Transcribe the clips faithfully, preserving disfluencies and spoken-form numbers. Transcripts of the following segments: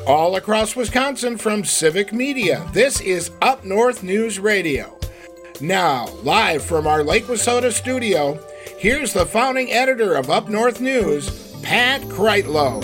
All across Wisconsin from Civic Media, this is Up North News Radio. Now, live from our Lake Wissota studio, here's the founding editor of Up North News, Pat Kreitlow.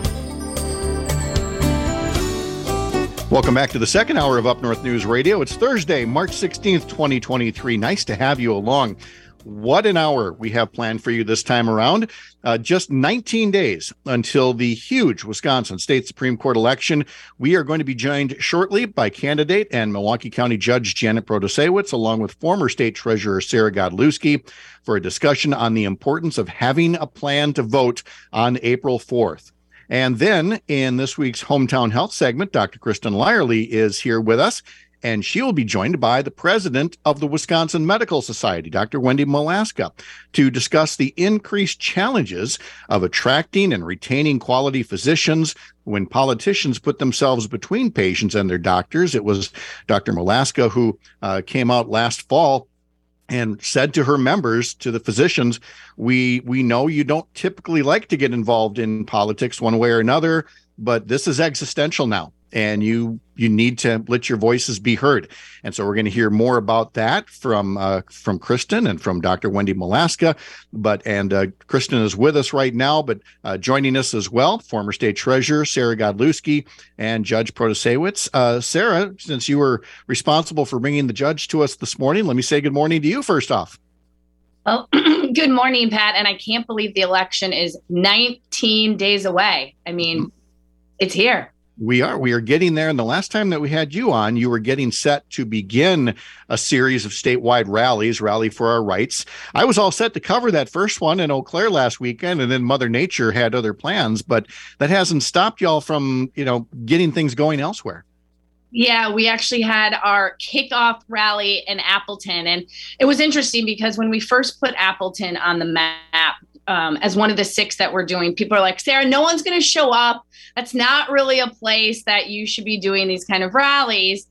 Welcome back to the second hour of Up North News Radio. It's Thursday, March sixteenth, twenty twenty-three. Nice to have you along. What an hour we have planned for you this time around. Uh, just nineteen days until the huge Wisconsin State Supreme Court election. We are going to be joined shortly by candidate and Milwaukee County Judge Janet Protasiewicz, along with former State Treasurer Sarah Godlewski, for a discussion on the importance of having a plan to vote on April fourth. And then in this week's Hometown Health segment, Doctor Kristen Lyerly is here with us, and she will be joined by the president of the Wisconsin Medical Society, Doctor Wendy Molaska, to discuss the increased challenges of attracting and retaining quality physicians when politicians put themselves between patients and their doctors. It was Doctor Molaska who uh, came out last fall and said to her members, to the physicians, we we know you don't typically like to get involved in politics one way or another, but this is existential now, and you you need to let your voices be heard. And so we're going to hear more about that from uh, from Kristen and from Doctor Wendy Molaska. But and uh, Kristen is with us right now, but uh, joining us as well, former State Treasurer Sarah Godlewski and Judge Protasiewicz. Uh, Sarah, since you were responsible for bringing the judge to us this morning, let me say good morning to you first off. Well, good morning, Pat. And I can't believe the election is nineteen days away. I mean, it's here. We are. We are getting there. And the last time that we had you on, you were getting set to begin a series of statewide rallies, Rally for Our Rights. I was all set to cover that first one in Eau Claire last weekend, and then Mother Nature had other plans, but that hasn't stopped y'all from, you know, getting things going elsewhere. Yeah, we actually had our kickoff rally in Appleton. And it was interesting because when we first put Appleton on the map, Um, as one of the six that we're doing, people are like, Sarah, no one's going to show up. That's not really a place that you should be doing these kind of rallies.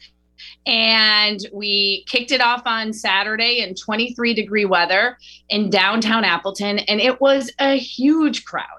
And we kicked it off on Saturday in twenty-three degree weather in downtown Appleton. And it was a huge crowd.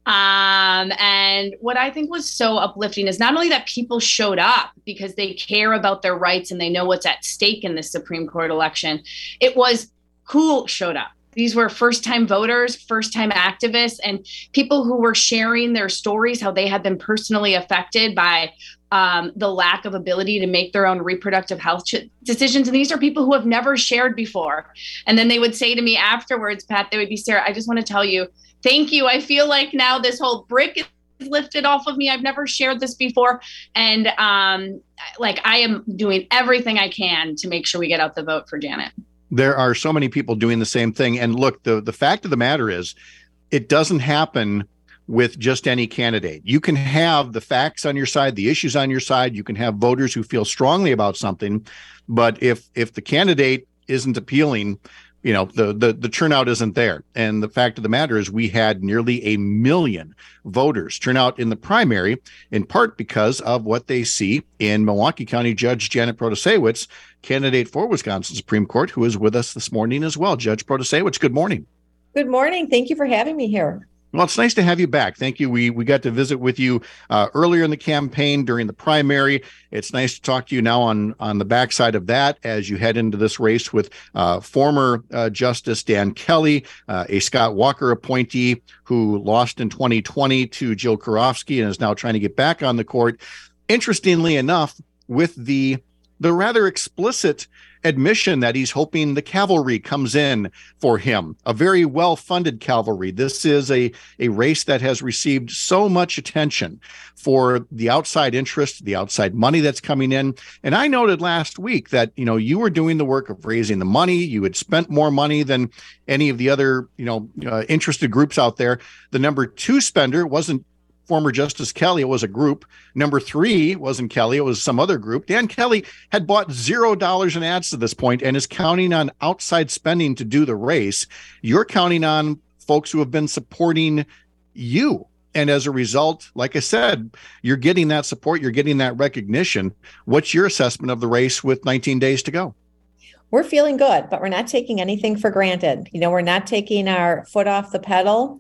Um, and what I think was so uplifting is not only that people showed up because they care about their rights and they know what's at stake in the Supreme Court election. It was who showed up. These were first-time voters, first-time activists, and people who were sharing their stories, how they had been personally affected by um, the lack of ability to make their own reproductive health ch- decisions. And these are people who have never shared before. And then they would say to me afterwards, Pat, they would be, Sarah, I just want to tell you, thank you. I feel like now this whole brick is lifted off of me. I've never shared this before. And um, like I am doing everything I can to make sure we get out the vote for Janet. There are so many people doing the same thing. And look, the, the fact of the matter is, it doesn't happen with just any candidate. You can have the facts on your side, the issues on your side. You can have voters who feel strongly about something. But if if the candidate isn't appealing, you know, the, the, the turnout isn't there. And the fact of the matter is we had nearly a million voters turn out in the primary, in part because of what they see in Milwaukee County Judge Janet Protasiewicz, candidate for Wisconsin Supreme Court, who is with us this morning as well. Judge Protasiewicz, good morning. Good morning. Thank you for having me here. Well, it's nice to have you back. Thank you. We we got to visit with you uh, earlier in the campaign during the primary. It's nice to talk to you now on, on the backside of that as you head into this race with uh, former uh, Justice Dan Kelly, uh, a Scott Walker appointee who lost in twenty twenty to Jill Karofsky and is now trying to get back on the court. Interestingly enough, with the the rather explicit admission that he's hoping the cavalry comes in for him, a very well-funded cavalry. This is a, a race that has received so much attention for the outside interest, the outside money that's coming in. And I noted last week that, you know, you were doing the work of raising the money. You had spent more money than any of the other, you know, uh, interested groups out there. The number two spender wasn't former Justice Kelly, it was a group. Number three wasn't Kelly, it was some other group. Dan Kelly had bought zero dollars in ads to this point and is counting on outside spending to do the race. You're counting on folks who have been supporting you. And as a result, like I said, you're getting that support, you're getting that recognition. What's your assessment of the race with nineteen days to go? We're feeling good, but we're not taking anything for granted. You know, we're not taking our foot off the pedal.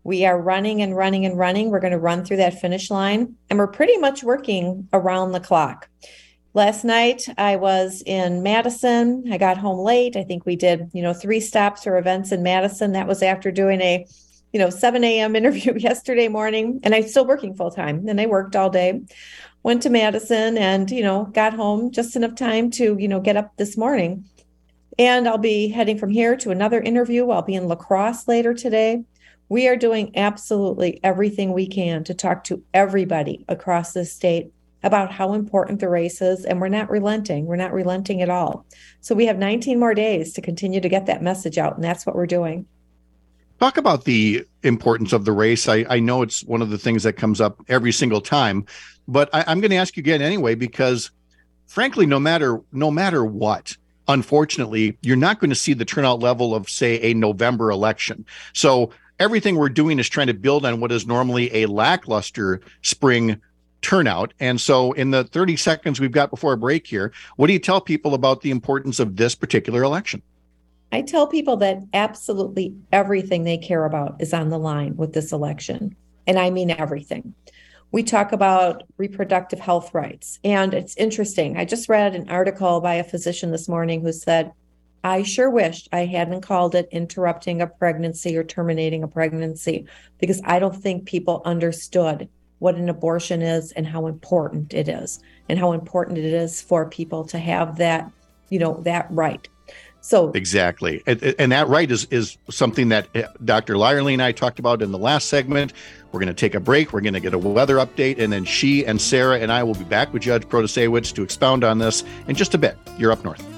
We are running and running and running. We're going to run through that finish line, and we're pretty much working around the clock. Last night, I was in Madison. I got home late. I think we did, you know, three stops or events in Madison. That was after doing a, you know, seven a.m. interview yesterday morning, and I'm still working full time, and I worked all day. Went to Madison and, you know, got home just enough time to, you know, get up this morning. And I'll be heading from here to another interview. I'll be in La Crosse later today. We are doing absolutely everything we can to talk to everybody across the state about how important the race is, and we're not relenting. We're not relenting at all. So we have nineteen more days to continue to get that message out, and that's what we're doing. Talk about the importance of the race. I, I know it's one of the things that comes up every single time, but I, I'm going to ask you again anyway, because frankly, no matter no matter what, unfortunately, you're not going to see the turnout level of, say, a November election. So everything we're doing is trying to build on what is normally a lackluster spring turnout. And so in the thirty seconds we've got before a break here, what do you tell people about the importance of this particular election? I tell people that absolutely everything they care about is on the line with this election. And I mean everything. We talk about reproductive health rights. And it's interesting. I just read an article by a physician this morning who said, I sure wished I hadn't called it interrupting a pregnancy or terminating a pregnancy, because I don't think people understood what an abortion is and how important it is, and how important it is for people to have that, you know, that right. So exactly. And, and that right is, is something that Doctor Lyerly and I talked about in the last segment. We're going to take a break. We're going to get a weather update, and then she and Sarah and I will be back with Judge Protasewicz to expound on this in just a bit. You're Up North.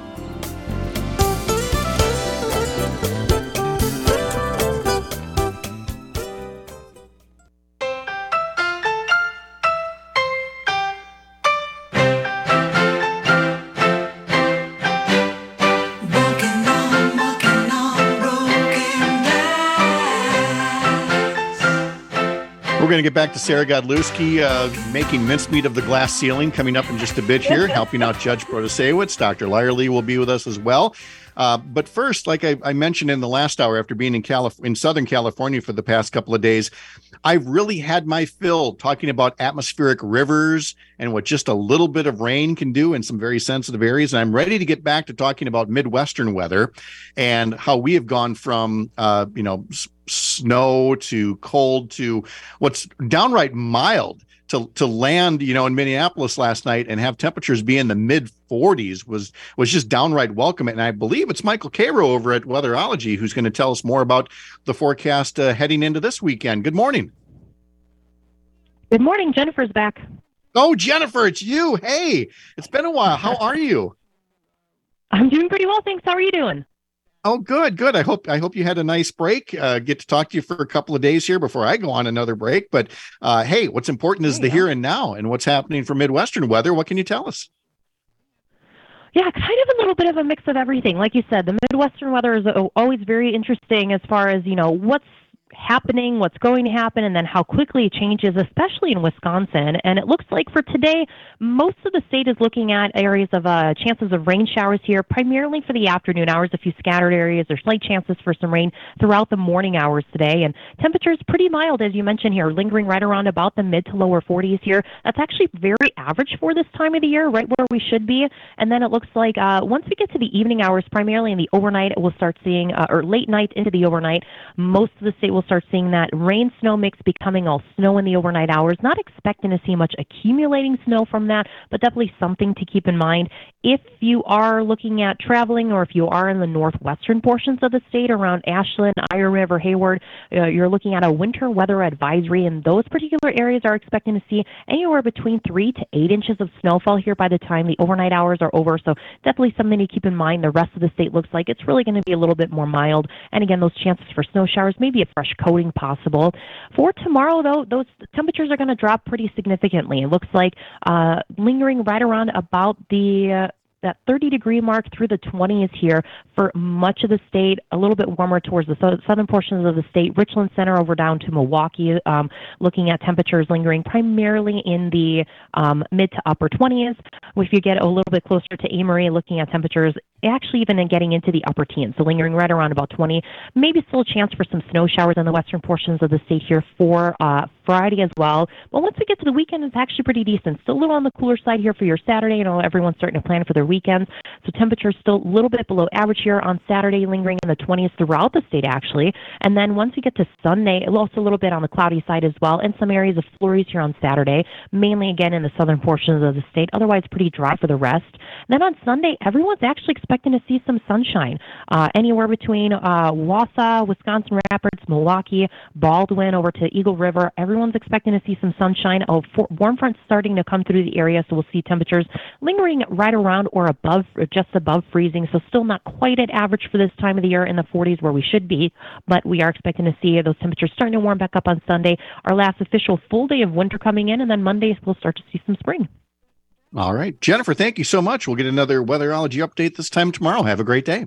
We're going to get back to Sarah Godlewski uh, making mincemeat of the glass ceiling coming up in just a bit here, helping out Judge Protasewicz. Doctor Lyerly will be with us as well. Uh, but first, like I, I mentioned in the last hour, after being in Calif- in Southern California for the past couple of days, I've really had my fill talking about atmospheric rivers and what just a little bit of rain can do in some very sensitive areas. And I'm ready to get back to talking about Midwestern weather and how we have gone from, uh, you know, s- snow to cold to what's downright mild. To, to land, you know, in Minneapolis last night and have temperatures be in the mid forties was was just downright welcome. And I believe it's Michael Cairo over at Weatherology who's going to tell us more about the forecast uh, heading into this weekend. Good morning. Good morning. Jennifer's back. Oh, Jennifer, it's you. Hey, it's been a while. How are you? I'm doing pretty well, thanks. How are you doing? Oh, good, good. I hope I hope you had a nice break. Uh, get to talk to you for a couple of days here before I go on another break. But uh, hey, what's important is the here and now and what's happening for Midwestern weather. What can you tell us? Yeah, kind of a little bit of a mix of everything. Like you said, the Midwestern weather is always very interesting as far as, you know, what's happening, what's going to happen, and then how quickly it changes, especially in Wisconsin. And it looks like for today, most of the state is looking at areas of uh, chances of rain showers here, primarily for the afternoon hours, a few scattered areas. There's slight chances for some rain throughout the morning hours today. And temperatures pretty mild, as you mentioned here, lingering right around about the mid to lower forties here. That's actually very average for this time of the year, right where we should be. And then it looks like uh, once we get to the evening hours, primarily in the overnight, we'll start seeing, uh, or late night into the overnight, most of the state will start seeing that rain-snow mix becoming all snow in the overnight hours. Not expecting to see much accumulating snow from that, but definitely something to keep in mind. If you are looking at traveling, or if you are in the northwestern portions of the state around Ashland, Iron River, Hayward, uh, you're looking at a winter weather advisory, and those particular areas are expecting to see anywhere between three to eight inches of snowfall here by the time the overnight hours are over. So definitely something to keep in mind. The rest of the state looks like it's really going to be a little bit more mild. And again, those chances for snow showers, maybe a fresh coating possible. For tomorrow, though, those temperatures are going to drop pretty significantly. It looks like uh, lingering right around about the uh, that thirty degree mark through the twenties here for much of the state, a little bit warmer towards the so- southern portions of the state, Richland Center over down to Milwaukee, um, looking at temperatures lingering primarily in the um, mid to upper twenties. If you get a little bit closer to Amory, looking at temperatures actually even in getting into the upper teens, so lingering right around about twenty. Maybe still a chance for some snow showers in the western portions of the state here for uh, Friday as well. But once we get to the weekend, it's actually pretty decent. Still a little on the cooler side here for your Saturday. You know, everyone's starting to plan for their weekends. So temperatures still a little bit below average here on Saturday, lingering in the twenties throughout the state, actually. And then once we get to Sunday, also a little bit on the cloudy side as well, and some areas of flurries here on Saturday, mainly again in the southern portions of the state. Otherwise, pretty dry for the rest. And then on Sunday, everyone's actually expecting to see some sunshine, uh, anywhere between uh, Wausau, Wisconsin Rapids, Milwaukee, Baldwin, over to Eagle River. Everyone's expecting to see some sunshine. Oh, for, warm fronts starting to come through the area, so we'll see temperatures lingering right around or above, or just above freezing. So still not quite at average for this time of the year in the forties where we should be, but we are expecting to see those temperatures starting to warm back up on Sunday. Our last official full day of winter coming in, and then Monday we'll start to see some spring. All right. Jennifer, thank you so much. We'll get another weatherology update this time tomorrow. Have a great day.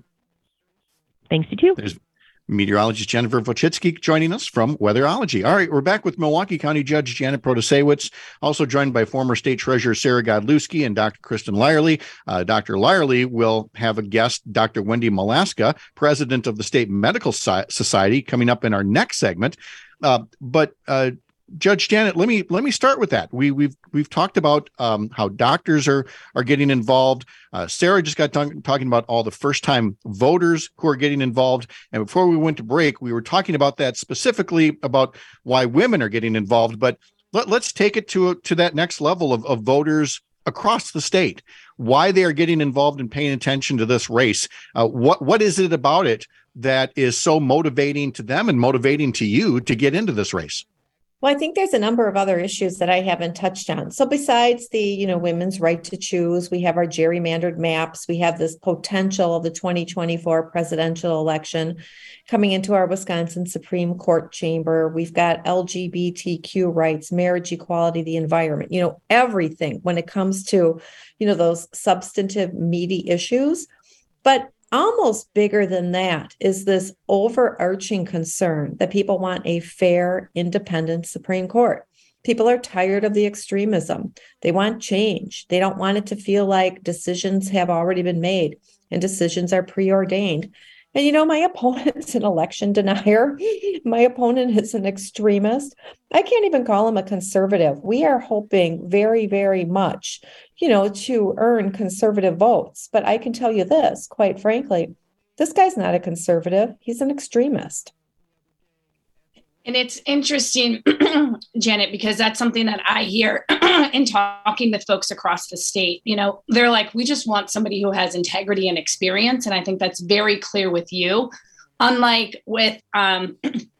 Thanks, you too. There's meteorologist Jennifer Wojcicki joining us from Weatherology. All right, we're back with Milwaukee County Judge Janet Protasiewicz, also joined by former State Treasurer Sarah Godlewski and Doctor Kristen Lyerly. Uh, Doctor Lyerly will have a guest, Doctor Wendy Malaska, president of the State Medical Society, coming up in our next segment. Uh, but uh, Judge Janet, let me let me start with that. We we've we've talked about um, how doctors are are getting involved. Uh, Sarah just got t- talking about all the first time voters who are getting involved. And before we went to break, we were talking about that specifically about why women are getting involved. But let, let's take it to to that next level of, of voters across the state. Why they are getting involved and paying attention to this race. Uh, what what is it about it that is so motivating to them and motivating to you to get into this race? Well, I think there's a number of other issues that I haven't touched on. So besides the, you know, women's right to choose, we have our gerrymandered maps. We have this potential of the twenty twenty-four presidential election coming into our Wisconsin Supreme Court chamber. We've got L G B T Q rights, marriage equality, the environment, you know, everything when it comes to, you know, those substantive, meaty issues. But almost bigger than that is this overarching concern that people want a fair, independent Supreme Court. People are tired of the extremism. They want change. They don't want it to feel like decisions have already been made and decisions are preordained. And, you know, my opponent's an election denier. My opponent is an extremist. I can't even call him a conservative. We are hoping very, very much, you know, to earn conservative votes. But I can tell you this, quite frankly, this guy's not a conservative. He's an extremist. And it's interesting, Janet, because that's something that I hear in talking with folks across the state. You know, they're like, we just want somebody who has integrity and experience. And I think that's very clear with you. Unlike with um,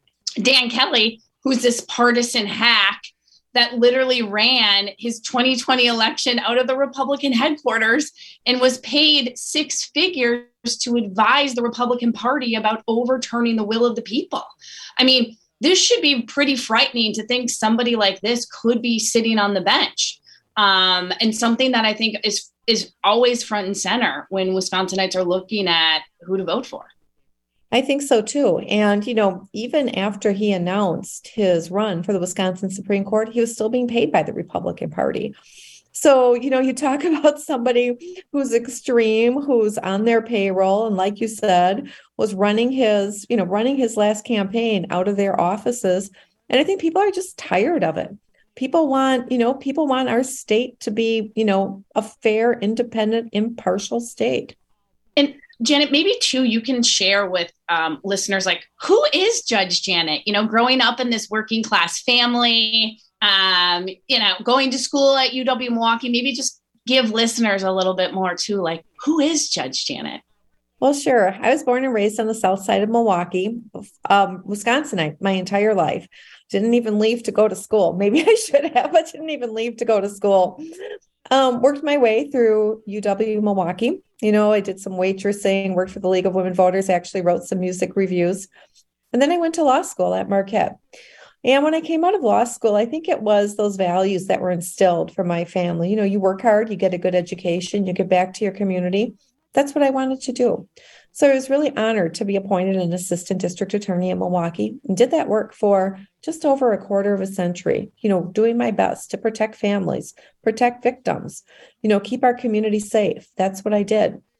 Dan Kelly, who's this partisan hack that literally ran his twenty twenty election out of the Republican headquarters and was paid six figures to advise the Republican Party about overturning the will of the people. I mean, this should be pretty frightening to think somebody like this could be sitting on the bench. Um, and something that I think is is always front and center when Wisconsinites are looking at who to vote for. I think so, too. And, you know, even after he announced his run for the Wisconsin Supreme Court, he was still being paid by the Republican Party. So, you know, you talk about somebody who's extreme, who's on their payroll, and like you said, was running his, you know, running his last campaign out of their offices. And I think people are just tired of it. People want, you know, people want our state to be, you know, a fair, independent, impartial state. And Janet, maybe too, you can share with um, listeners, like, who is Judge Janet? You know, growing up in this working class family, um, you know, going to school at U W Milwaukee, maybe just give listeners a little bit more too, like, who is Judge Janet? Well, sure. I was born and raised on the south side of Milwaukee, um, Wisconsinite, my entire life. Didn't even leave to go to school. Maybe I should have, but didn't even leave to go to school. Um, worked my way through U W Milwaukee. You know, I did some waitressing, worked for the League of Women Voters, actually wrote some music reviews. And then I went to law school at Marquette. And when I came out of law school, I think it was those values that were instilled from my family. You know, you work hard, you get a good education, you give back to your community. That's what I wanted to do. So I was really honored to be appointed an assistant district attorney in Milwaukee and did that work for just over a quarter of a century, you know, doing my best to protect families, protect victims, you know, keep our community safe. That's what I did.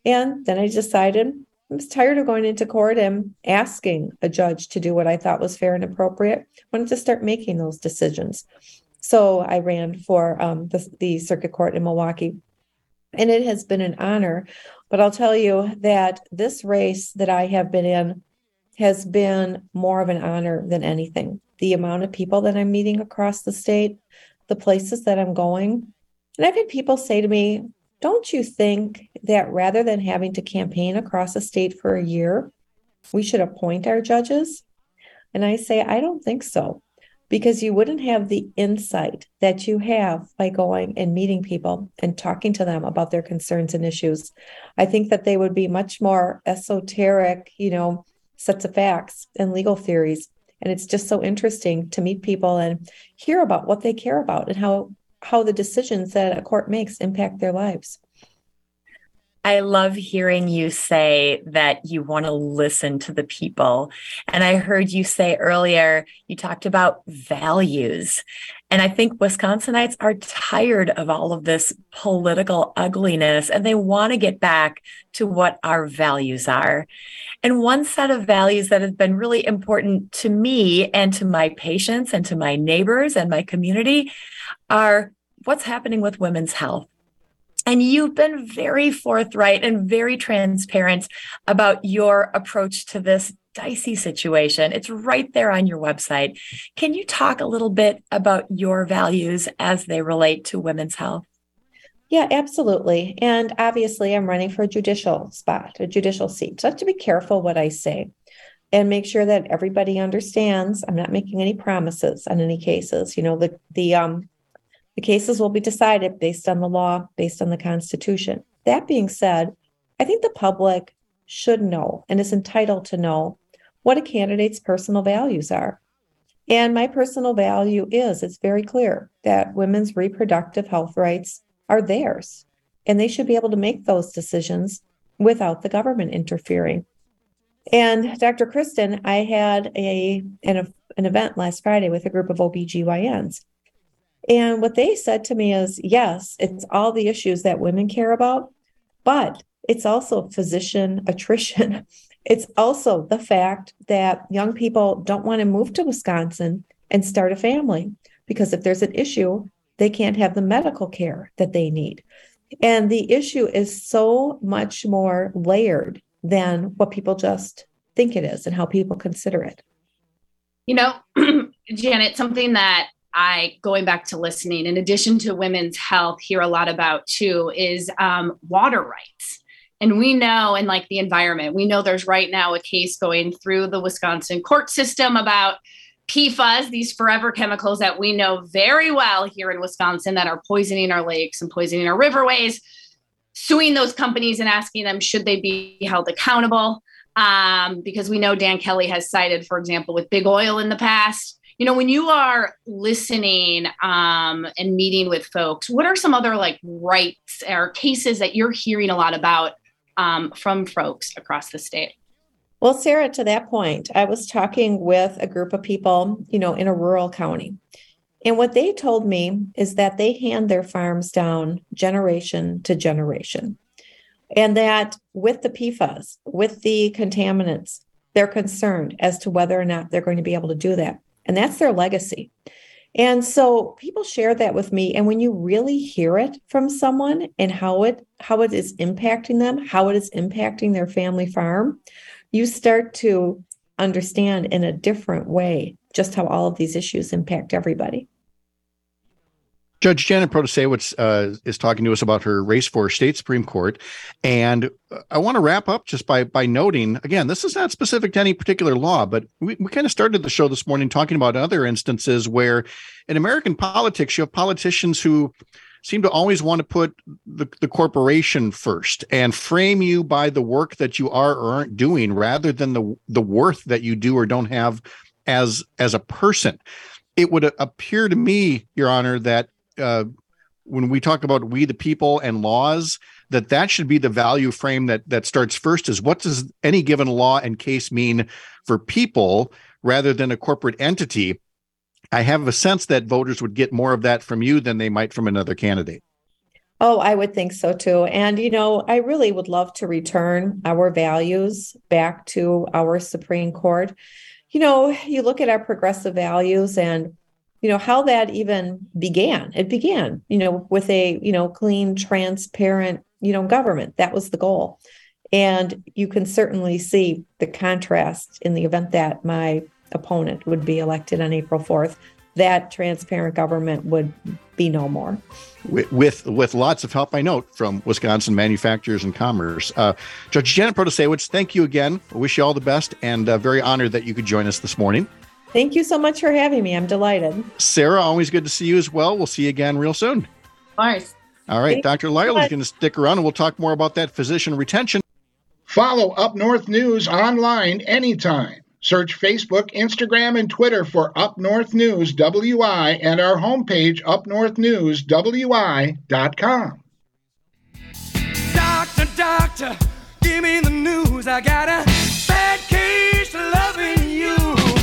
And then I decided I was tired of going into court and asking a judge to do what I thought was fair and appropriate. I wanted to start making those decisions. So I ran for um, the, the circuit court in Milwaukee, and it has been an honor. But I'll tell you that this race that I have been in has been more of an honor than anything. The amount of people that I'm meeting across the state, the places that I'm going. And I've had people say to me, don't you think that rather than having to campaign across the state for a year, we should appoint our judges? And I say, I don't think so, because you wouldn't have the insight that you have by going and meeting people and talking to them about their concerns and issues. I think that they would be much more esoteric, you know, sets of facts and legal theories. And it's just so interesting to meet people and hear about what they care about and how how the decisions that a court makes impact their lives. I love hearing you say that you want to listen to the people. And I heard you say earlier, you talked about values. And I think Wisconsinites are tired of all of this political ugliness, and they want to get back to what our values are. And one set of values that has been really important to me and to my patients and to my neighbors and my community are what's happening with women's health. And you've been very forthright and very transparent about your approach to this dicey situation. It's right there on your website. Can you talk a little bit about your values as they relate to women's health? Yeah, absolutely. And obviously, I'm running for a judicial spot, a judicial seat. So I have to be careful what I say and make sure that everybody understands I'm not making any promises on any cases. You know, the the um the cases will be decided based on the law, based on the Constitution. That being said, I think the public should know and is entitled to know what a candidate's personal values are. And my personal value is, it's very clear that women's reproductive health rights are theirs, and they should be able to make those decisions without the government interfering. And Doctor Kristen, I had a an, an event last Friday with a group of O B G Y Ns. And what they said to me is, yes, it's all the issues that women care about, but it's also physician attrition. It's also the fact that young people don't want to move to Wisconsin and start a family, because if there's an issue, they can't have the medical care that they need. And the issue is so much more layered than what people just think it is and how people consider it. You know, Janet, something that I, going back to listening, in addition to women's health, hear a lot about too, is um, water rights. And we know, and like the environment, we know there's right now a case going through the Wisconsin court system about P FAS, these forever chemicals that we know very well here in Wisconsin that are poisoning our lakes and poisoning our riverways, suing those companies and asking them, should they be held accountable? Um, because we know Dan Kelly has sided, for example, with big oil in the past. You know, when you are listening um, and meeting with folks, what are some other like rights or cases that you're hearing a lot about um, from folks across the state? Well, Sarah, to that point, I was talking with a group of people, you know, in a rural county. And what they told me is that they hand their farms down generation to generation. And that with the P FAS, with the contaminants, they're concerned as to whether or not they're going to be able to do that. And that's their legacy. And so people share that with me. And when you really hear it from someone and how it how it is impacting them, how it is impacting their family farm, you start to understand in a different way just how all of these issues impact everybody. Judge Janet Protasiewicz uh, is talking to us about her race for state Supreme Court. And I want to wrap up just by by noting, again, this is not specific to any particular law, but we, we kind of started the show this morning talking about other instances where in American politics, you have politicians who seem to always want to put the, the corporation first and frame you by the work that you are or aren't doing rather than the, the worth that you do or don't have as, as a person. It would appear to me, Your Honor, that Uh, when we talk about we the people and laws, that that should be the value frame that that starts first is what does any given law and case mean for people rather than a corporate entity. I have a sense that voters would get more of that from you than they might from another candidate. Oh, I would think so too. And, you know, I really would love to return our values back to our Supreme Court. You know, you look at our progressive values and, you know, how that even began. It began, you know, with a, you know, clean, transparent, you know, government. That was the goal. And you can certainly see the contrast in the event that my opponent would be elected on April fourth. That transparent government would be no more. With, with with lots of help, I note, from Wisconsin Manufacturers and Commerce. Uh, Judge Janet Protasiewicz, thank you again. I wish you all the best, and uh, very honored that you could join us this morning. Thank you so much for having me. I'm delighted. Sarah, always good to see you as well. We'll see you again real soon. Of course. All right, Thank Doctor Lyerly is going to stick around, and we'll talk more about that physician retention. Follow Up North News online anytime. Search Facebook, Instagram, and Twitter for Up North News W I and our homepage, up north news w i dot com. Doctor, doctor, give me the news. I got a bad case of loving you.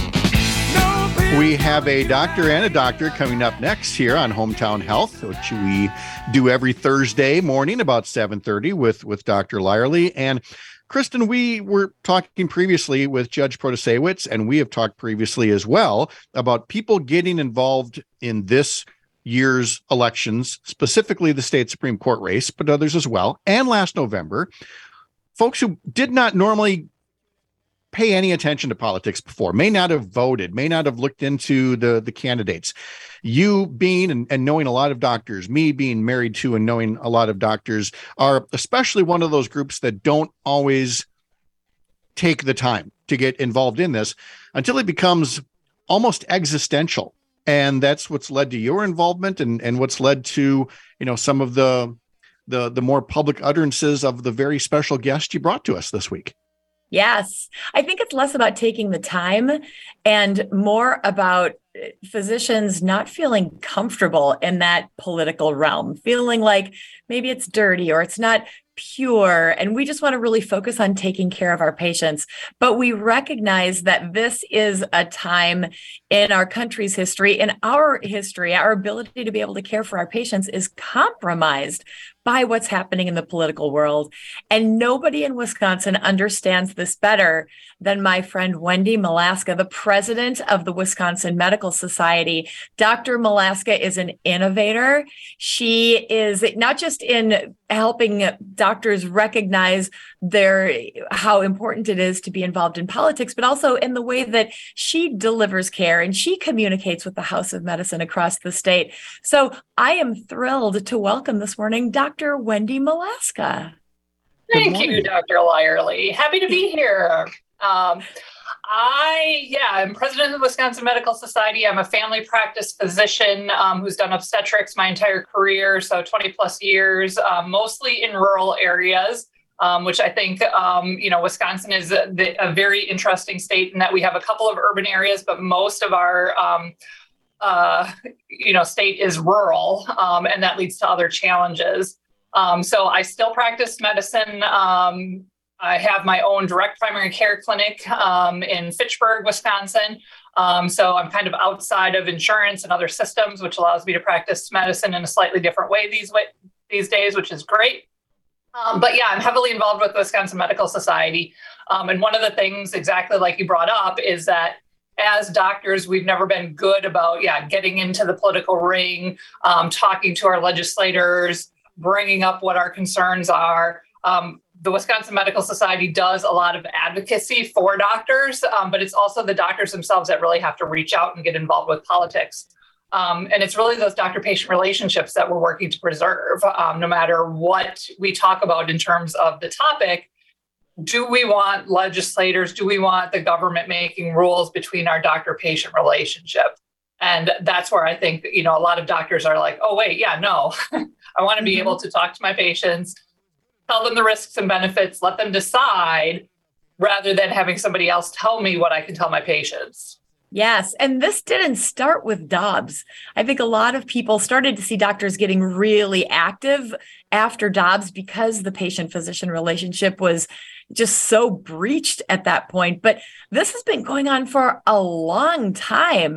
No We have a doctor and a doctor coming up next here on Hometown Health, which we do every Thursday morning about seven thirty with, with Doctor Lyerly. And Kristen, we were talking previously with Judge Protasiewicz, and we have talked previously as well about people getting involved in this year's elections, specifically the state Supreme Court race, but others as well. And last November, folks who did not normally pay any attention to politics before, may not have voted, may not have looked into the, the candidates. You being and, and knowing a lot of doctors, me being married to and knowing a lot of doctors, are especially one of those groups that don't always take the time to get involved in this until it becomes almost existential. And that's what's led to your involvement and, and what's led to, you know, some of the, the, the more public utterances of the very special guest you brought to us this week. Yes. I think it's less about taking the time and more about physicians not feeling comfortable in that political realm, feeling like maybe it's dirty or it's not pure. And we just want to really focus on taking care of our patients. But we recognize that this is a time in our country's history, in our history, our ability to be able to care for our patients is compromised by what's happening in the political world. And nobody in Wisconsin understands this better than my friend Wendy Malaska, the president of the Wisconsin Medical Society. Doctor Malaska is an innovator. She is not just in helping doctors recognize their how important it is to be involved in politics, but also in the way that she delivers care and she communicates with the House of Medicine across the state. So I am thrilled to welcome this morning Doctor Wendy Malaska. Thank you, Doctor Lyerly. Happy to be here. Um, I, yeah, I'm president of the Wisconsin Medical Society. I'm a family practice physician um, who's done obstetrics my entire career, so twenty plus years, um, mostly in rural areas, um, which I think, um, you know, Wisconsin is a, a very interesting state in that we have a couple of urban areas, but most of our, um, uh, you know, state is rural, um, and that leads to other challenges. Um, so I still practice medicine. Um, I have my own direct primary care clinic um, in Fitchburg, Wisconsin. Um, so I'm kind of outside of insurance and other systems, which allows me to practice medicine in a slightly different way these way, these days, which is great. Um, but yeah, I'm heavily involved with the Wisconsin Medical Society. Um, and one of the things, exactly like you brought up, is that as doctors, we've never been good about, yeah, getting into the political ring, um, talking to our legislators, bringing up what our concerns are. Um, the Wisconsin Medical Society does a lot of advocacy for doctors, um, but it's also the doctors themselves that really have to reach out and get involved with politics. Um, and it's really those doctor-patient relationships that we're working to preserve, um, no matter what we talk about in terms of the topic. Do we want legislators? Do we want the government making rules between our doctor-patient relationship? And that's where I think, you know, a lot of doctors are like, oh, wait, yeah, no, I want to be able to talk to my patients, tell them the risks and benefits, let them decide, rather than having somebody else tell me what I can tell my patients. Yes. And this didn't start with Dobbs. I think a lot of people started to see doctors getting really active after Dobbs because the patient-physician relationship was just so breached at that point. But this has been going on for a long time.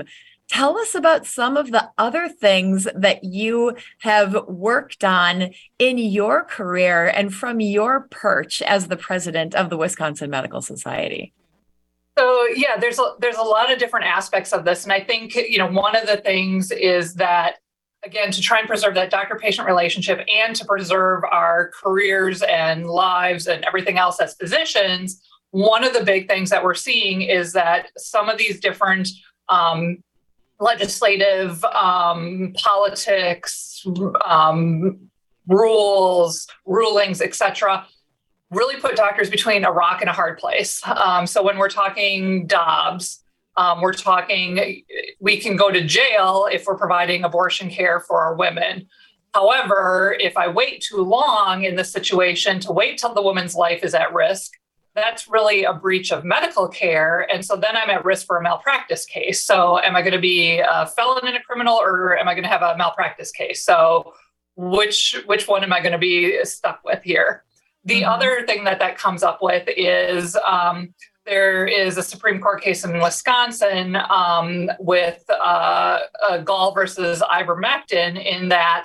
Tell us about some of the other things that you have worked on in your career and from your perch as the president of the Wisconsin Medical Society. So yeah, there's a, there's a lot of different aspects of this. And I think, you know, one of the things is that, again, to try and preserve that doctor-patient relationship and to preserve our careers and lives and everything else as physicians, one of the big things that we're seeing is that some of these different um, legislative um, politics, um, rules, rulings, et cetera, really put doctors between a rock and a hard place. Um, so when we're talking Dobbs, um, we're talking, we can go to jail if we're providing abortion care for our women. However, if I wait too long in this situation to wait till the woman's life is at risk, that's really a breach of medical care. And so then I'm at risk for a malpractice case. So am I going to be a felon and a criminal, or am I going to have a malpractice case? So which which one am I going to be stuck with here? The mm-hmm. other thing that that comes up with is um, there is a Supreme Court case in Wisconsin um, with uh, uh, Gall versus ivermectin, in that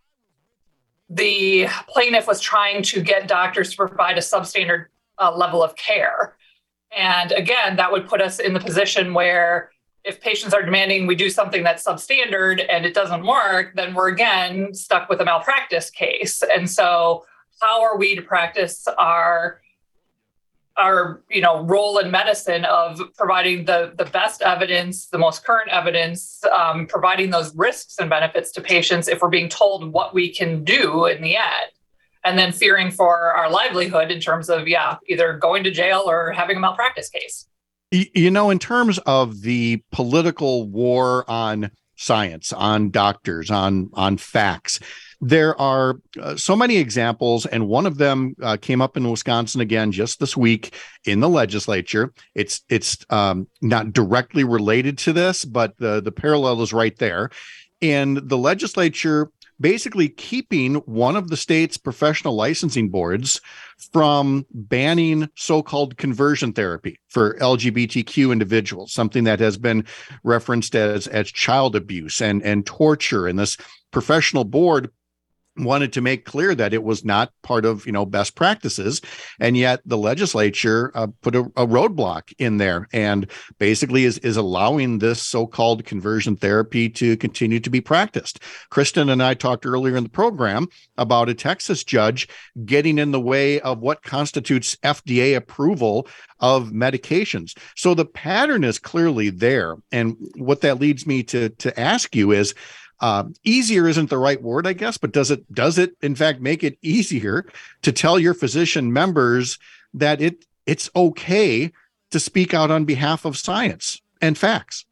the plaintiff was trying to get doctors to provide a substandard uh, level of care. And again, that would put us in the position where if patients are demanding we do something that's substandard and it doesn't work, then we're again stuck with a malpractice case. And so how are we to practice our our you know role in medicine of providing the the best evidence, the most current evidence, um, providing those risks and benefits to patients if we're being told what we can do in the end, and then fearing for our livelihood in terms of yeah either going to jail or having a malpractice case. You know, in terms of the political war on science, on doctors, on on facts, there are uh, so many examples, and one of them uh, came up in Wisconsin again just this week in the legislature. It's it's um, not directly related to this, but the, the parallel is right there. And the legislature basically keeping one of the state's professional licensing boards from banning so-called conversion therapy for L G B T Q individuals, something that has been referenced as, as child abuse and, and torture. And this professional board wanted to make clear that it was not part of, you know, best practices. And yet the legislature uh, put a, a roadblock in there and basically is, is allowing this so-called conversion therapy to continue to be practiced. Kristen and I talked earlier in the program about a Texas judge getting in the way of what constitutes F D A approval of medications. So the pattern is clearly there. And what that leads me to, to ask you is, Uh, easier isn't the right word, I guess, but does it does it in fact make it easier to tell your physician members that it it's okay to speak out on behalf of science and facts?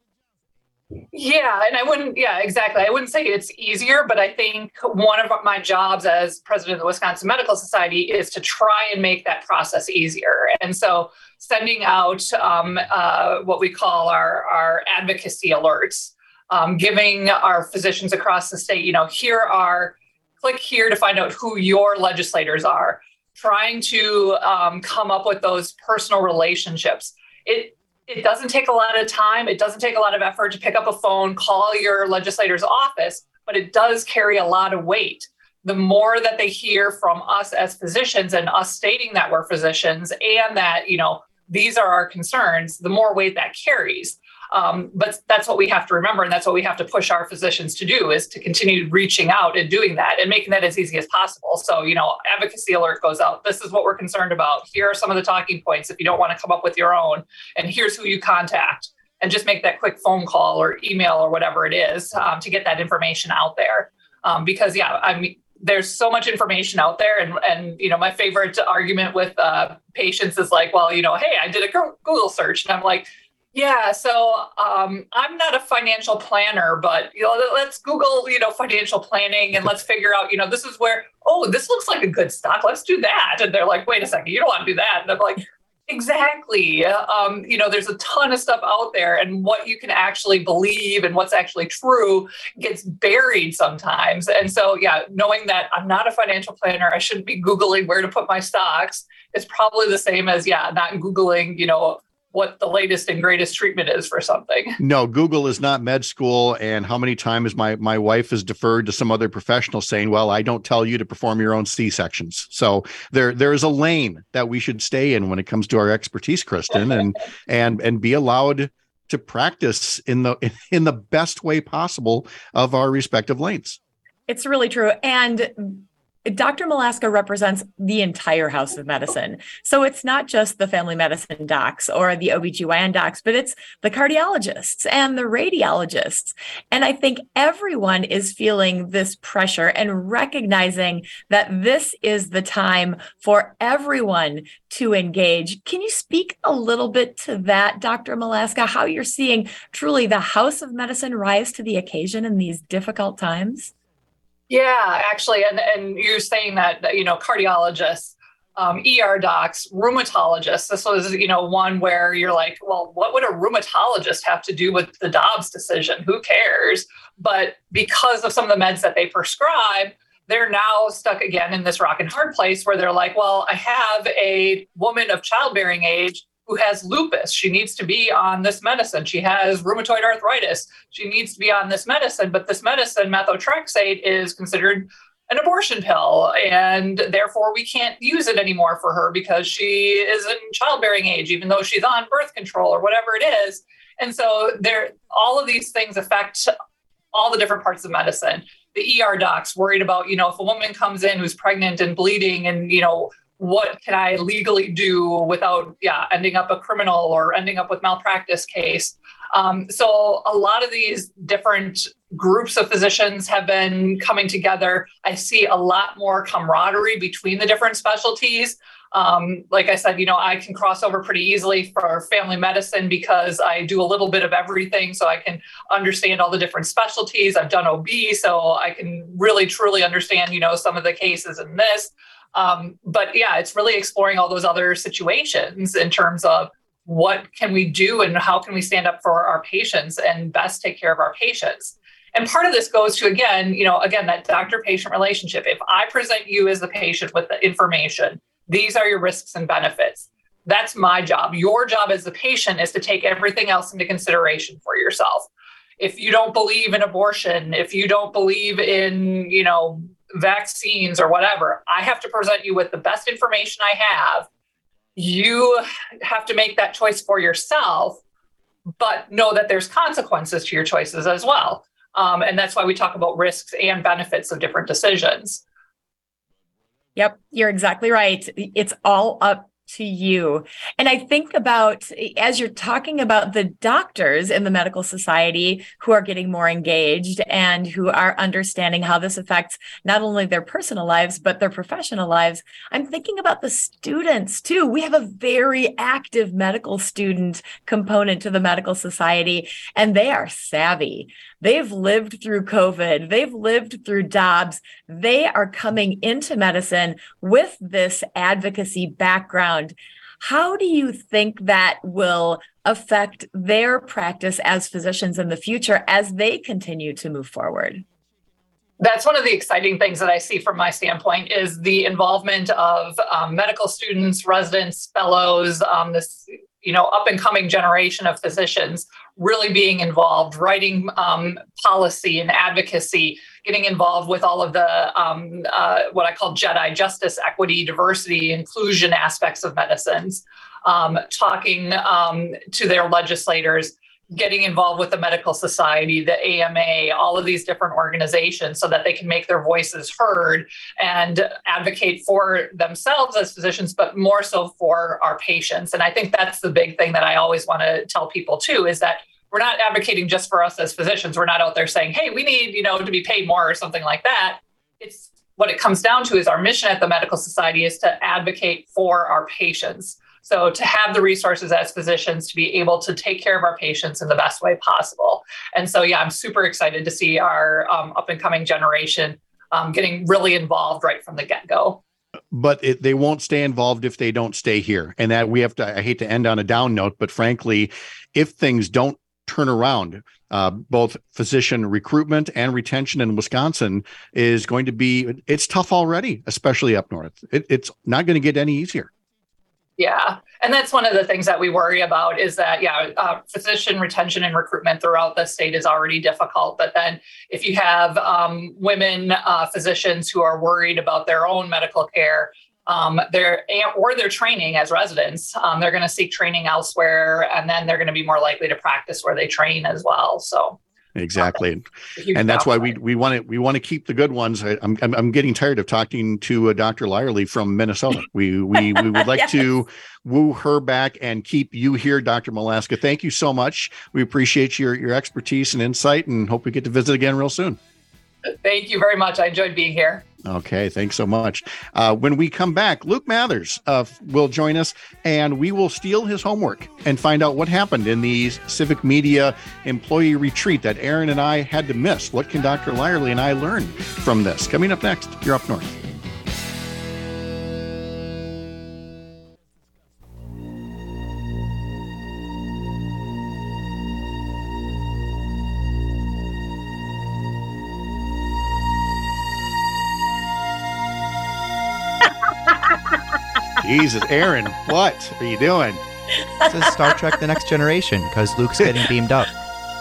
Yeah, and I wouldn't, yeah, exactly. I wouldn't say it's easier, but I think one of my jobs as president of the Wisconsin Medical Society is to try and make that process easier. And so sending out um, uh, what we call our, our advocacy alerts, Um, giving our physicians across the state, you know, here are, click here to find out who your legislators are, trying to um, come up with those personal relationships. It it doesn't take a lot of time. It doesn't take a lot of effort to pick up a phone, call your legislator's office, but it does carry a lot of weight. The more that they hear from us as physicians and us stating that we're physicians and that, you know, these are our concerns, the more weight that carries. Um, but that's what we have to remember. And that's what we have to push our physicians to do, is to continue reaching out and doing that and making that as easy as possible. So, you know, advocacy alert goes out. This is what we're concerned about. Here are some of the talking points if you don't want to come up with your own. And here's who you contact. And just make that quick phone call or email or whatever it is um, to get that information out there. Um, because, yeah, I mean, there's so much information out there. And, and you know, my favorite argument with uh, patients is like, well, you know, hey, I did a Google search. And I'm like, yeah, so um, I'm not a financial planner, but you know, let's Google, you know, financial planning and let's figure out, you know, this is where, oh, this looks like a good stock. Let's do that. And they're like, wait a second, you don't want to do that. And I'm like, exactly. Um, you know, there's a ton of stuff out there, and what you can actually believe and what's actually true gets buried sometimes. And so, yeah, knowing that I'm not a financial planner, I shouldn't be Googling where to put my stocks. It's probably the same as, yeah, not Googling, you know, what the latest and greatest treatment is for something. No, Google is not med school. And how many times my my wife has deferred to some other professional saying, well, I don't tell you to perform your own C-sections. So there there is a lane that we should stay in when it comes to our expertise, Kristen, and and and be allowed to practice in the in the best way possible of our respective lanes. It's really true. And Doctor Malaska represents the entire house of medicine. So it's not just the family medicine docs or the O B G Y N docs, but it's the cardiologists and the radiologists. And I think everyone is feeling this pressure and recognizing that this is the time for everyone to engage. Can you speak a little bit to that, Doctor Malaska, how you're seeing truly the house of medicine rise to the occasion in these difficult times? Yeah, actually, and, and you're saying that, you know, cardiologists, um, E R docs, rheumatologists, this was, you know, one where you're like, well, what would a rheumatologist have to do with the Dobbs decision? Who cares? But because of some of the meds that they prescribe, they're now stuck again in this rock and hard place where they're like, well, I have a woman of childbearing age who has lupus. She needs to be on this medicine. She has rheumatoid arthritis. She needs to be on this medicine, but this medicine, methotrexate, is considered an abortion pill, and therefore we can't use it anymore for her because she is in childbearing age, even though she's on birth control or whatever it is. And so there, all of these things affect all the different parts of medicine. The E R docs worried about, you know, if a woman comes in who's pregnant and bleeding and, you know, what can I legally do without, yeah, ending up a criminal or ending up with malpractice case? Um, so a lot of these different groups of physicians have been coming together. I see a lot more camaraderie between the different specialties. Um, like I said, you know, I can cross over pretty easily for family medicine because I do a little bit of everything. So I can understand all the different specialties. I've done O B, so I can really, truly understand, you know, some of the cases in this. Um, but yeah, it's really exploring all those other situations in terms of what can we do and how can we stand up for our patients and best take care of our patients. And part of this goes to, again, you know, again, that doctor-patient relationship. If I present you as the patient with the information, these are your risks and benefits. That's my job. Your job as the patient is to take everything else into consideration for yourself. If you don't believe in abortion, if you don't believe in, you know, vaccines or whatever, I have to present you with the best information I have. You have to make that choice for yourself, but know that there's consequences to your choices as well. Um, and that's why we talk about risks and benefits of different decisions. Yep, you're exactly right. It's all up to you. And I think about, as you're talking about the doctors in the medical society who are getting more engaged and who are understanding how this affects not only their personal lives, but their professional lives, I'm thinking about the students too. We have a very active medical student component to the medical society, and they are savvy. They've lived through COVID. They've lived through Dobbs. They are coming into medicine with this advocacy background. How do you think that will affect their practice as physicians in the future as they continue to move forward? That's one of the exciting things that I see from my standpoint is the involvement of um, medical students, residents, fellows, um, this you know, up and coming generation of physicians really being involved, writing um, policy and advocacy, getting involved with all of the um, uh, what I call JEDI, justice, equity, diversity, inclusion aspects of medicines, um, talking um, to their legislators, getting involved with the medical society, the A M A, all of these different organizations so that they can make their voices heard and advocate for themselves as physicians, but more so for our patients. And I think that's the big thing that I always want to tell people too, is that we're not advocating just for us as physicians. We're not out there saying, hey, we need, you know, to be paid more or something like that. It's what it comes down to is our mission at the medical society is to advocate for our patients. So to have the resources as physicians to be able to take care of our patients in the best way possible. And so, yeah, I'm super excited to see our um, up and coming generation um, getting really involved right from the get-go. But it, they won't stay involved if they don't stay here. And that we have to, I hate to end on a down note, but frankly, if things don't turn around, uh, both physician recruitment and retention in Wisconsin is going to be, it's tough already, especially up north. It, it's not going to get any easier. Yeah. And that's one of the things that we worry about is that, yeah, uh, physician retention and recruitment throughout the state is already difficult. But then if you have um, women uh, physicians who are worried about their own medical care, um, they're, or their training as residents, um, they're going to seek training elsewhere, and then they're going to be more likely to practice where they train as well. So. Exactly. And that's why we we want to we want to keep the good ones. I, I'm I'm getting tired of talking to uh, Doctor Lyerly from Minnesota. We we we would like yes. to woo her back and keep you here, Doctor Molaska. Thank you so much. We appreciate your your expertise and insight, and hope we get to visit again real soon. Thank you very much. I enjoyed being here. Okay, thanks so much. Uh, when we come back, Luke Mathers uh, will join us, and we will steal his homework and find out what happened in the Civic Media employee retreat that Aaron and I had to miss. What can Doctor Lyerly and I learn from this? Coming up next, you're Up North. Jesus, Aaron, what are you doing? This is Star Trek The Next Generation, because Luke's getting beamed up.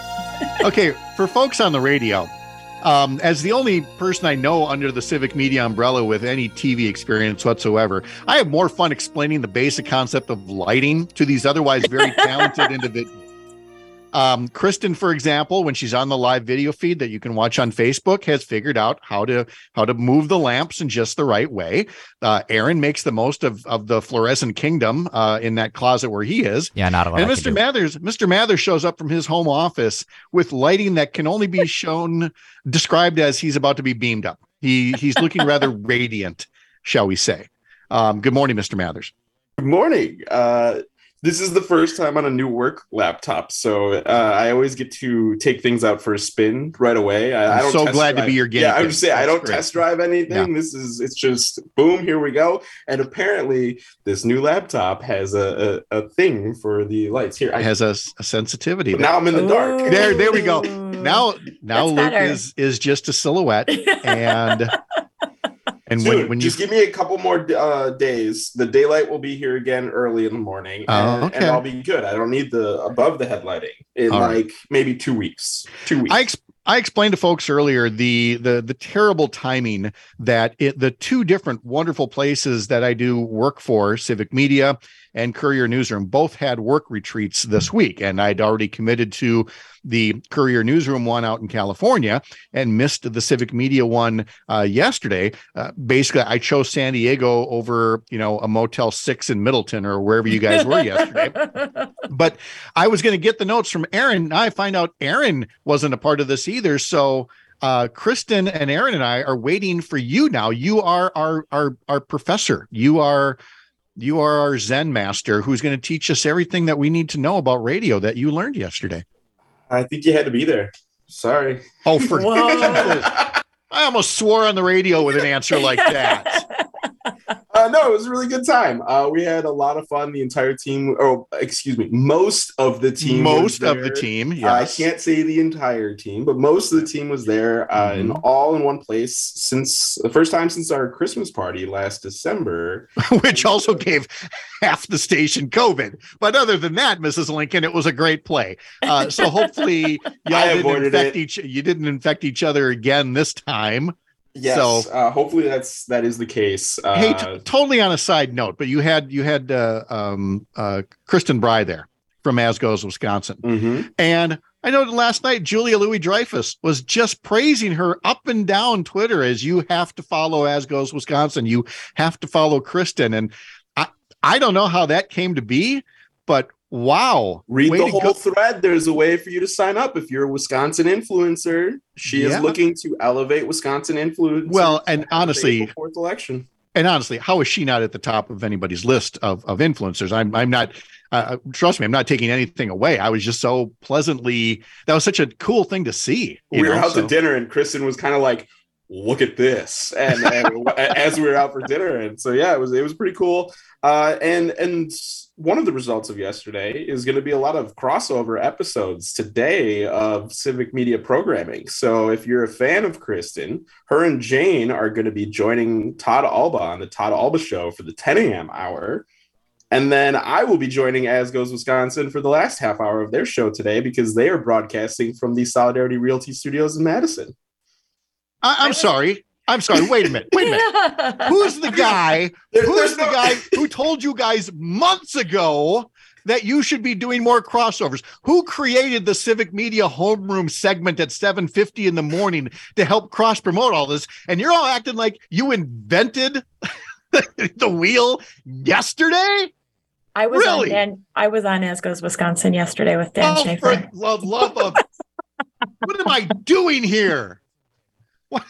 Okay, for folks on the radio, um, as the only person I know under the Civic Media umbrella with any T V experience whatsoever, I have more fun explaining the basic concept of lighting to these otherwise very talented individuals. Um, Kristen, for example, when she's on the live video feed that you can watch on Facebook, has figured out how to how to move the lamps in just the right way. Uh, Aaron makes the most of, of the fluorescent kingdom uh, in that closet where he is. Yeah, not a lot. And Mister Mathers, Mister Mathers shows up from his home office with lighting that can only be shown, described as he's about to be beamed up. He he's looking rather radiant, shall we say. Um, good morning, Mister Mathers. Good morning. Uh, This is the first time on a new work laptop, so uh, I always get to take things out for a spin right away. I, I'm I don't so test glad drive. to be your guinea Yeah, pig. I'm just saying I don't great. test drive anything. Yeah. This is it's just boom, here we go. And apparently, this new laptop has a a, a thing for the lights. Here, it has a, a sensitivity. Now I'm in the dark. Ooh. There, there we go. Now, now That's Luke better. is is just a silhouette, and. And Dude, when, when you just give me a couple more uh, days, the daylight will be here again early in the morning, and, oh, okay. and I'll be good. I don't need the above the head lighting in All like right. maybe two weeks. Two weeks. I ex- I explained to folks earlier the the the terrible timing that it, the two different wonderful places that I do work for, Civic Media and Courier Newsroom, both had work retreats this week, and I'd already committed to the Courier Newsroom one out in California and missed the Civic Media one uh, yesterday. Uh, basically, I chose San Diego over, you know, a Motel six in Middleton or wherever you guys were yesterday. But I was going to get the notes from Aaron. Now I find out Aaron wasn't a part of this either. So uh, Kristen and Aaron and I are waiting for you now. You are our our our professor. You are you are our Zen master who's going to teach us everything that we need to know about radio that you learned yesterday. I think you had to be there. Sorry. Oh, for I almost swore on the radio with an answer like that. Uh, no, it was a really good time. Uh, we had a lot of fun. The entire team, oh, excuse me, most of the team. Most of the team, yes. Uh, I can't say the entire team, but most of the team was there, uh, mm-hmm. and all in one place since the first time since our Christmas party last December. Which also gave half the station COVID. But other than that, Missus Lincoln, it was a great play. Uh, so hopefully y'all didn't infect each, you didn't infect each other again this time. Yes. So uh, hopefully that's that is the case. Uh, hey, t- totally on a side note, but you had you had uh, um, uh, Kristen Bry there from Asgoes, Wisconsin, mm-hmm. and I know that last night Julia Louis Dreyfus was just praising her up and down Twitter as you have to follow Asgoes, Wisconsin, you have to follow Kristen, and I I don't know how that came to be, but. Wow. Read Way the to whole go. thread. There's a way for you to sign up if you're a Wisconsin influencer. She Yeah. is looking to elevate Wisconsin influence. Well, and honestly, fourth election. And honestly, how is she not at the top of anybody's list of, of influencers? I'm I'm not, uh, trust me, I'm not taking anything away. I was just so pleasantly, that was such a cool thing to see. you We were know, out so- to dinner and Kristen was kind of like, look at this. And, and as we were out for dinner. And so, yeah, it was, it was pretty cool. Uh, and, and one of the results of yesterday is going to be a lot of crossover episodes today of Civic Media programming. So if you're a fan of Kristen, her and Jane are going to be joining Todd Alba on the Todd Alba Show for the ten a.m. hour. And then I will be joining As Goes Wisconsin for the last half hour of their show today because they are broadcasting from the Solidarity Realty Studios in Madison. I- I'm sorry. I'm sorry. Wait a minute. Wait a minute. Who's the guy? There- Who's there's the no- guy who told you guys months ago that you should be doing more crossovers? Who created the Civic Media homeroom segment at seven fifty in the morning to help cross promote all this? And you're all acting like you invented the wheel yesterday? I was Really? on Dan, I was on As Goes Wisconsin yesterday with Dan Oh, Schaefer. for the love of what am I doing here? What?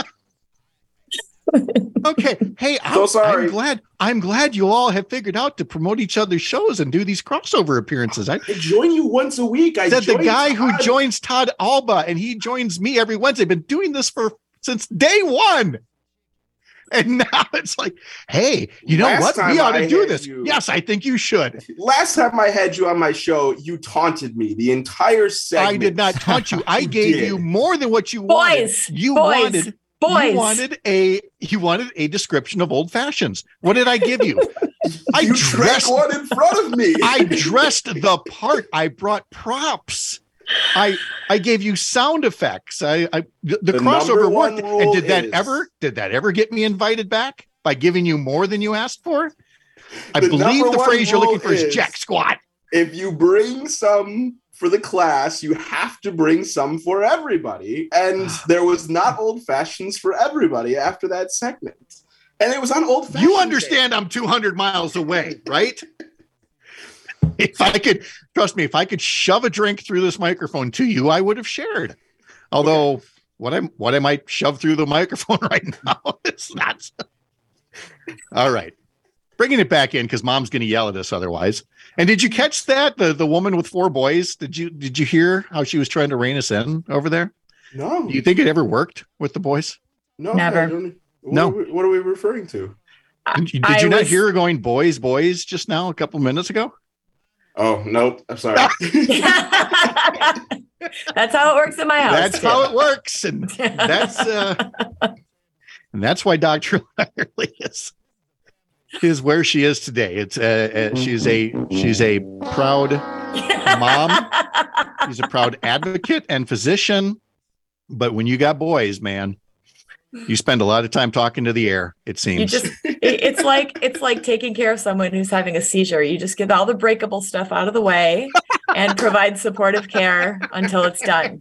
Okay. Hey, I'm, So sorry. I'm glad. I'm glad you all have figured out to promote each other's shows and do these crossover appearances. I I join you once a week. I said the join guy who Todd. joins Todd Alba and he joins me every Wednesday. Been doing this for since day one. And now it's like, hey, you know Last what? time We ought I to do had this. you- Yes, I think you should. Last time I had you on my show, you taunted me the entire segment. I did not taunt you. I You gave did. you more than what you wanted. Boys, You boys, wanted boys. You wanted a you wanted a description of old fashions. What did I give you? I you dressed drank one in front of me. I dressed the part. I brought props. I I gave you sound effects. I, I the, the The crossover number one worked. rule And did that is- ever did that ever get me invited back by giving you more than you asked for? I The believe number the one phrase you're looking rule for is is- jack squat. If you bring some for the class, you have to bring some for everybody. And there was not old fashions for everybody after that segment. And it was on old fashions. You understand I'm two hundred miles away, right? If I could, trust me, if I could shove a drink through this microphone to you, I would have shared. Although okay. what I what I might shove through the microphone right now is not. All right. Bringing it back in because mom's going to yell at us otherwise. And did you catch that? The the woman with four boys? Did you did you hear how she was trying to rein us in over there? No. Do you think it ever worked with the boys? No. Never. I don't- What No. Are we, what are we referring to? Did you, did I you not was- hear her going boys, boys just now a couple minutes ago? Oh, nope. I'm sorry. That's how it works in my house. That's too. how it works, and that's uh, and that's why Doctor Lyerly is is where she is today. It's uh, uh, she's a she's a proud mom. She's a proud advocate and physician. But when you got boys, man, you spend a lot of time talking to the air. It seems. You just it, it's like it's like taking care of someone who's having a seizure. You just get all the breakable stuff out of the way and provide supportive care until it's done.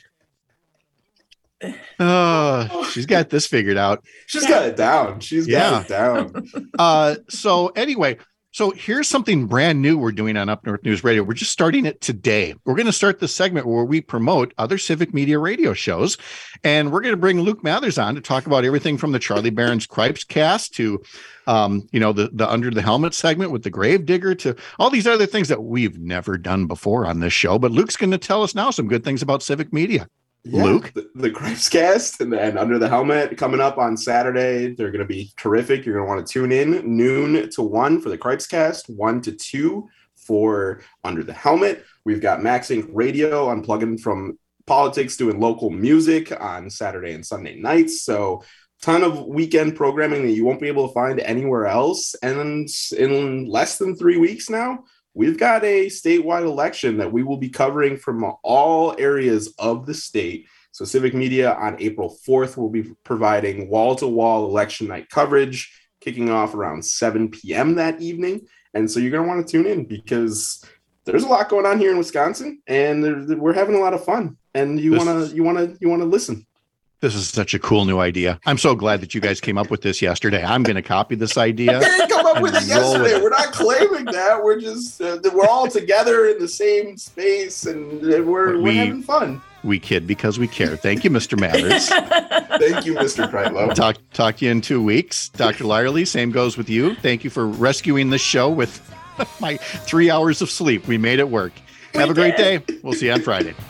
Oh, she's got this figured out. She's got it down. She's Yeah. got it down. Uh, so anyway, so here's something brand new we're doing on Up North News Radio. We're just starting it today. We're going to start the segment where we promote other Civic Media radio shows, and we're going to bring Luke Mathers on to talk about everything from the Charlie Barron's Cripes cast to, um, you know, the the Under the Helmet segment with the Gravedigger to all these other things that we've never done before on this show. But Luke's going to tell us now some good things about Civic Media. Yeah, Luke? the, the Cripes cast and, and Under the Helmet coming up on Saturday. They're going to be terrific. You're going to want to tune in noon to one for the Cripes cast, one to two for Under the Helmet. We've got Max Inc Radio unplugging from politics, doing local music on Saturday and Sunday nights. So ton of weekend programming that you won't be able to find anywhere else. And in less than three weeks now, we've got a statewide election that we will be covering from all areas of the state. So Civic Media on April fourth will be providing wall-to-wall election night coverage, kicking off around seven p.m. that evening. And so you're going to want to tune in because there's a lot going on here in Wisconsin, and there, we're having a lot of fun. And you This- want to you want to you want to listen. This is such a cool new idea. I'm so glad that you guys came up with this yesterday. I'm going to copy this idea. I didn't come up with it and roll with yesterday. it. We're not claiming that. We're just uh, we're all together in the same space, and we're We- we're having fun. We kid because we care. Thank you, Mister Mathers. Thank you, Mister Kreitlow. Talk talk to you in two weeks. Doctor Lyerly, same goes with you. Thank you for rescuing this show with my three hours of sleep. We made it work. Have a great day. We'll see you on Friday.